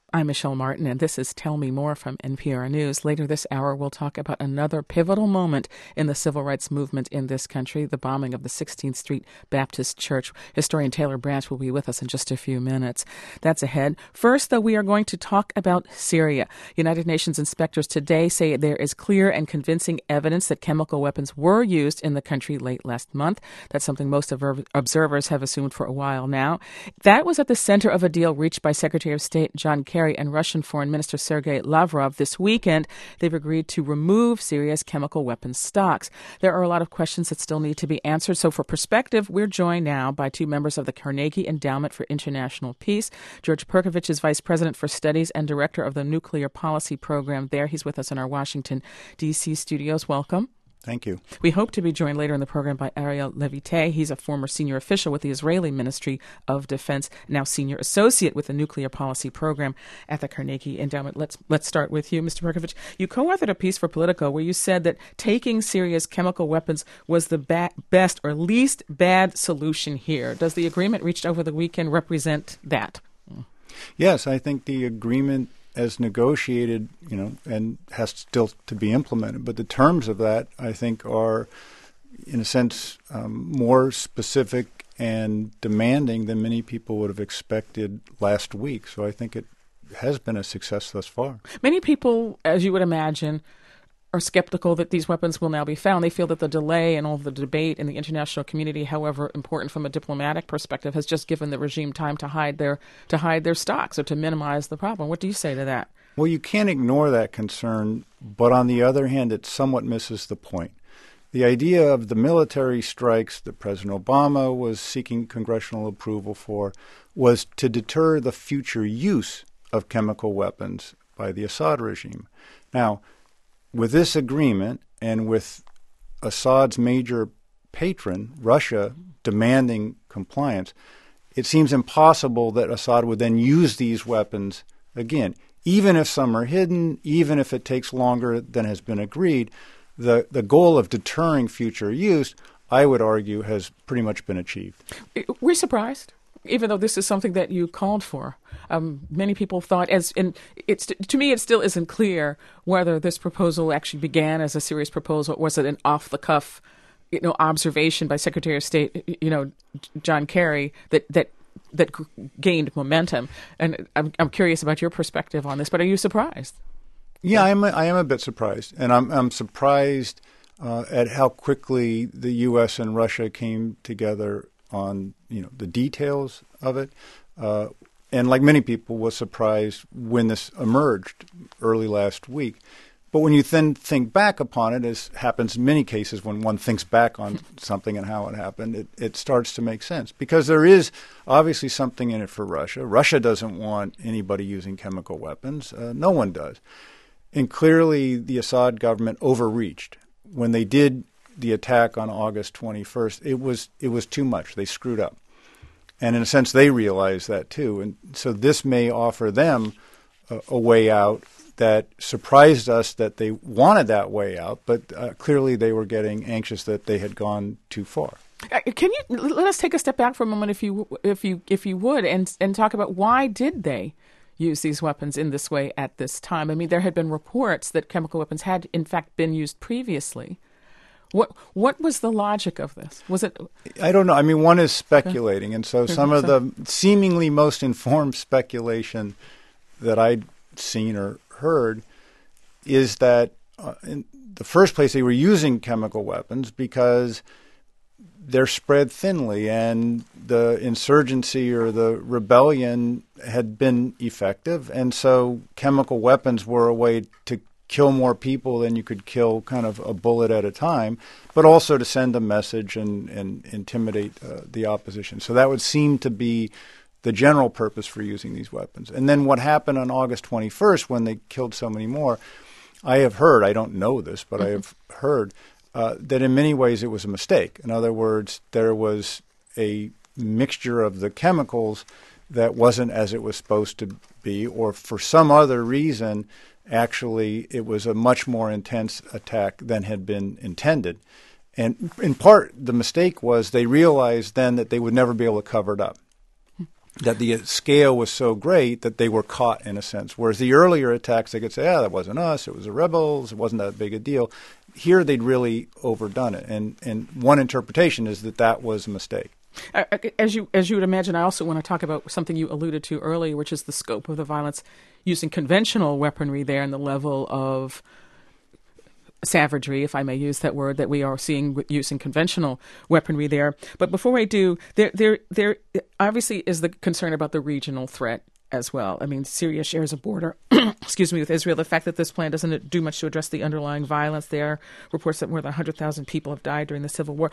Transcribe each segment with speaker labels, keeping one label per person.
Speaker 1: I'm Michelle Martin, and this is Tell Me More from NPR News. Later this hour, we'll talk about another pivotal moment in the civil rights movement in this country, the bombing of the 16th Street Baptist Church. Historian Taylor Branch will be with us in just a few minutes. That's ahead. First, though, we are going to talk about Syria. United Nations inspectors today say there is clear and convincing evidence that chemical weapons were used in the country late last month. That's something most observers have assumed for a while now. That was at the center of a deal reached by Secretary of State John Kerry and Russian Foreign Minister Sergei Lavrov this weekend. They've agreed to remove Syria's chemical weapons stocks. There are a lot of questions that still need to be answered. So for perspective, we're joined now by two members of the Carnegie Endowment for International Peace. George Perkovich is Vice President for Studies and Director of the Nuclear Policy Program there. He's with us in our Washington, D.C. studios. Welcome.
Speaker 2: Thank you.
Speaker 1: We hope to be joined later in the program by Ariel Levite. He's a former senior official with the Israeli Ministry of Defense, now senior associate with the Nuclear Policy Program at the Carnegie Endowment. Let's start with you, Mr. Perkovich. You co-authored a piece for Politico where you said that taking Syria's chemical weapons was the best or least bad solution here. Does the agreement reached over the weekend represent that?
Speaker 2: Yes, I think the agreement as negotiated, and has still to be implemented. But the terms of that, I think, are, in a sense, more specific and demanding than many people would have expected last week. So I think it has been a success thus far.
Speaker 1: Many people, as you would imagine, are skeptical that these weapons will now be found. They feel that the delay and all the debate in the international community, however important from a diplomatic perspective, has just given the regime time to hide their stocks or to minimize the problem. What do you say to that?
Speaker 2: Well, you can't ignore that concern, but on the other hand, it somewhat misses the point. The idea of the military strikes that President Obama was seeking congressional approval for was to deter the future use of chemical weapons by the Assad regime. Now, with this agreement and with Assad's major patron, Russia, demanding compliance, it seems impossible that Assad would then use these weapons again. Even if some are hidden, even if it takes longer than has been agreed, the goal of deterring future use, I would argue, has pretty much been achieved.
Speaker 1: We're surprised, even though this is something that you called for. Many people thought, to me, it still isn't clear whether this proposal actually began as a serious proposal, or was it an off-the-cuff, observation by Secretary of State, John Kerry that gained momentum. And I'm curious about your perspective on this. But are you surprised?
Speaker 2: Yeah, I am a bit surprised, and I'm surprised at how quickly the U.S. and Russia came together on the details of it. And like many people, was surprised when this emerged early last week. But when you then think back upon it, as happens in many cases when one thinks back on something and how it happened, it starts to make sense. Because there is obviously something in it for Russia. Russia doesn't want anybody using chemical weapons. No one does. And clearly the Assad government overreached. When they did the attack on August 21st, it was too much. They screwed up. And in a sense, they realize that too. And so this may offer them a way out that surprised us that they wanted that way out, but clearly they were getting anxious that they had gone too far.
Speaker 1: Can you let us take a step back for a moment, if you would, and talk about why did they use these weapons in this way at this time? I mean, there had been reports that chemical weapons had in fact been used previously. What was the logic of this? Was it?
Speaker 2: I don't know. I mean, one is speculating, and so some of the seemingly most informed speculation that I'd seen or heard is that in the first place they were using chemical weapons because they're spread thinly, and the insurgency or the rebellion had been effective, and so chemical weapons were a way to kill more people than you could kill kind of a bullet at a time, but also to send a message and intimidate the opposition. So that would seem to be the general purpose for using these weapons. And then what happened on August 21st when they killed so many more, I have heard, I don't know this, but I have heard that in many ways it was a mistake. In other words, there was a mixture of the chemicals that wasn't as it was supposed to be, or for some other reason, actually, it was a much more intense attack than had been intended. And in part, the mistake was they realized then that they would never be able to cover it up. that the scale was so great that they were caught in a sense. Whereas the earlier attacks, they could say, that wasn't us, it was the rebels, it wasn't that big a deal. Here they'd really overdone it. And one interpretation is that was a mistake.
Speaker 1: As you would imagine, I also want to talk about something you alluded to earlier, which is the scope of the violence using conventional weaponry there and the level of savagery, if I may use that word, that we are seeing using conventional weaponry there. But before I do, there obviously is the concern about the regional threat as well. I mean, Syria shares a border, with Israel. The fact that this plan doesn't do much to address the underlying violence there. Reports that more than 100,000 people have died during the civil war.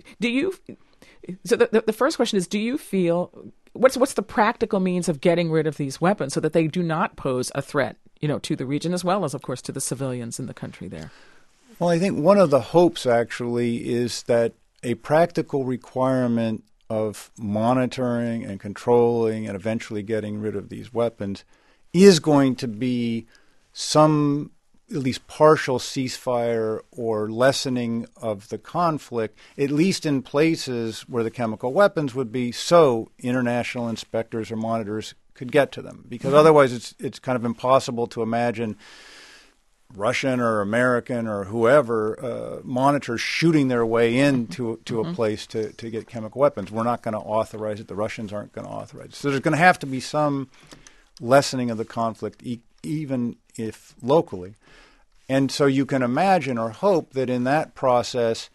Speaker 1: So the first question is, do you feel, what's the practical means of getting rid of these weapons so that they do not pose a threat, to the region as well as, of course, to the civilians in the country there?
Speaker 2: Well, I think one of the hopes actually is that a practical requirement of monitoring and controlling and eventually getting rid of these weapons is going to be some at least partial ceasefire or lessening of the conflict, at least in places where the chemical weapons would be, so international inspectors or monitors could get to them. Because otherwise it's kind of impossible to imagine Russian or American or whoever monitors shooting their way into a place to get chemical weapons. We're not going to authorize it. The Russians aren't going to authorize it. So there's going to have to be some lessening of the conflict, even if locally. And so you can imagine or hope that in that process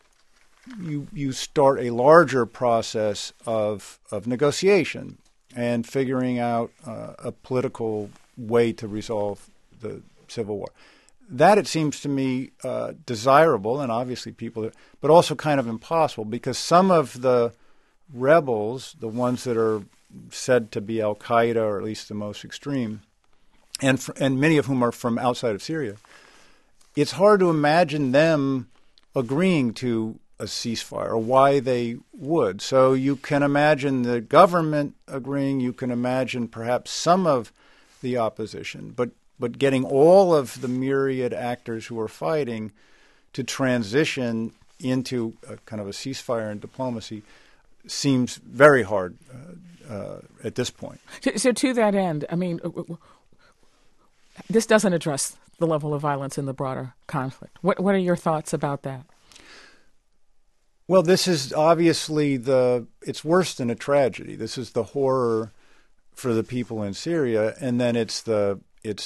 Speaker 2: you start a larger process of negotiation and figuring out a political way to resolve the civil war. That, it seems to me, desirable, and obviously but also kind of impossible, because some of the rebels, the ones that are said to be al-Qaeda, or at least the most extreme, and many of whom are from outside of Syria, it's hard to imagine them agreeing to a ceasefire or why they would. So you can imagine the government agreeing, you can imagine perhaps some of the opposition, but getting all of the myriad actors who are fighting to transition into a kind of a ceasefire and diplomacy seems very hard at this point.
Speaker 1: So to that end, I mean, this doesn't address the level of violence in the broader conflict. What are your thoughts about that?
Speaker 2: Well, this is obviously it's worse than a tragedy. This is the horror for the people in Syria, and then it's the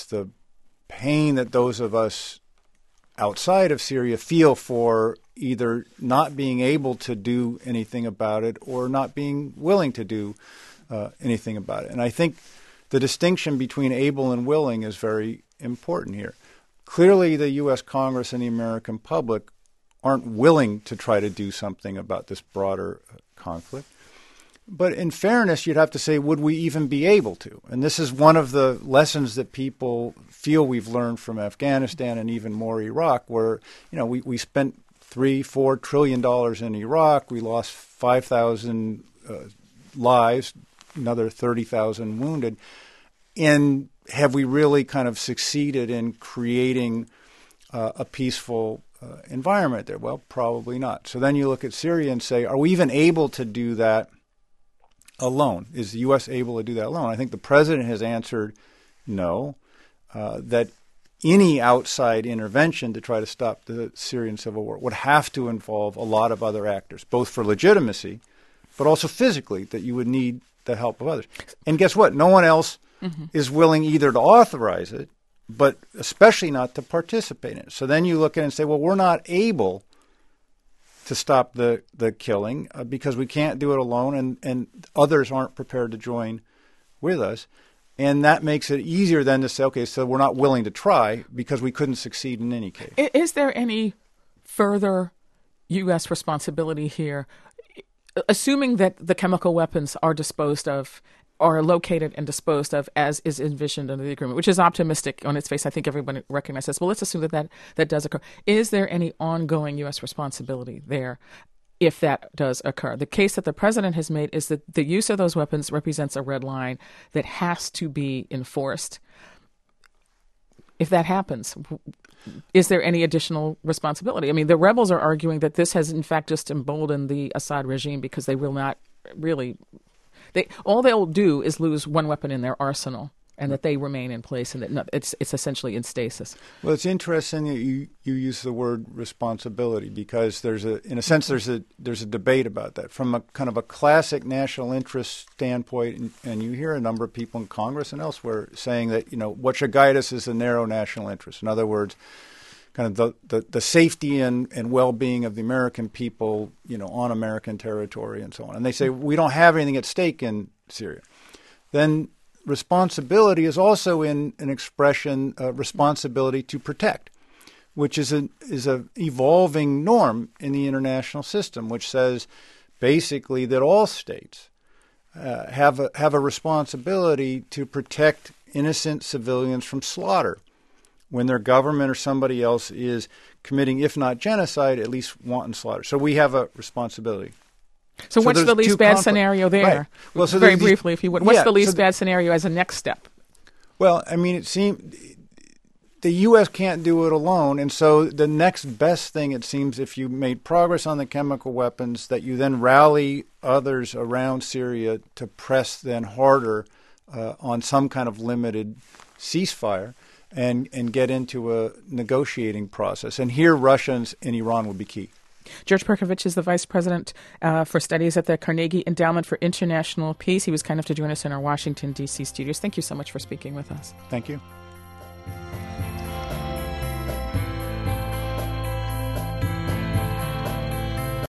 Speaker 2: pain that those of us outside of Syria feel for either not being able to do anything about it or not being willing to do anything about it. And I think the distinction between able and willing is very important here. Clearly, the U.S. Congress and the American public aren't willing to try to do something about this broader conflict. But in fairness, you'd have to say, would we even be able to? And this is one of the lessons that people feel we've learned from Afghanistan and even more Iraq, where we spent $3-4 trillion in Iraq. We lost 5,000 lives, another 30,000 wounded. And have we really kind of succeeded in creating a peaceful environment there? Well, probably not. So then you look at Syria and say, are we even able to do that alone? Is the U.S. able to do that alone? I think the president has answered no, that any outside intervention to try to stop the Syrian civil war would have to involve a lot of other actors, both for legitimacy, but also physically, that you would need the help of others. And guess what? No one else is willing either to authorize it, but especially not to participate in it. So then you look at it and say, well, we're not able to stop the killing because we can't do it alone, and others aren't prepared to join with us. And that makes it easier then to say, okay, so we're not willing to try because we couldn't succeed in any case.
Speaker 1: Is there any further U.S. responsibility here, assuming that the chemical weapons are disposed of, are located and disposed of as is envisioned under the agreement, which is optimistic on its face? I think everyone recognizes. Well, let's assume that does occur. Is there any ongoing U.S. responsibility there if that does occur? The case that the president has made is that the use of those weapons represents a red line that has to be enforced. If that happens, is there any additional responsibility? I mean, the rebels are arguing that this has, in fact, just emboldened the Assad regime because they will not really all they'll do is lose one weapon in their arsenal, and that they remain in place, and that it's essentially in stasis.
Speaker 2: Well, it's interesting that you use the word responsibility, because in a sense there's a debate about that from a kind of a classic national interest standpoint, and you hear a number of people in Congress and elsewhere saying that what should guide us is the narrow national interest. In other words, kind of the safety and well-being of the American people, on American territory and so on. And they say we don't have anything at stake in Syria. Then responsibility is also in an expression responsibility to protect, which is a evolving norm in the international system, which says basically that all states have a responsibility to protect innocent civilians from slaughter when their government or somebody else is committing, if not genocide, at least wanton slaughter. So we have a responsibility.
Speaker 1: So what's the least bad scenario there?
Speaker 2: Right. Well, so
Speaker 1: very briefly, if you would. What's the least bad scenario as a next step?
Speaker 2: Well, I mean, it seems the U.S. can't do it alone, and so the next best thing, it seems, if you made progress on the chemical weapons, that you then rally others around Syria to press then harder on some kind of limited ceasefire and get into a negotiating process. And here Russia and Iran would be key.
Speaker 1: George Perkovich is the Vice President for Studies at the Carnegie Endowment for International Peace. He was kind enough to join us in our Washington, D.C. studios. Thank you so much for speaking with us.
Speaker 2: Thank you.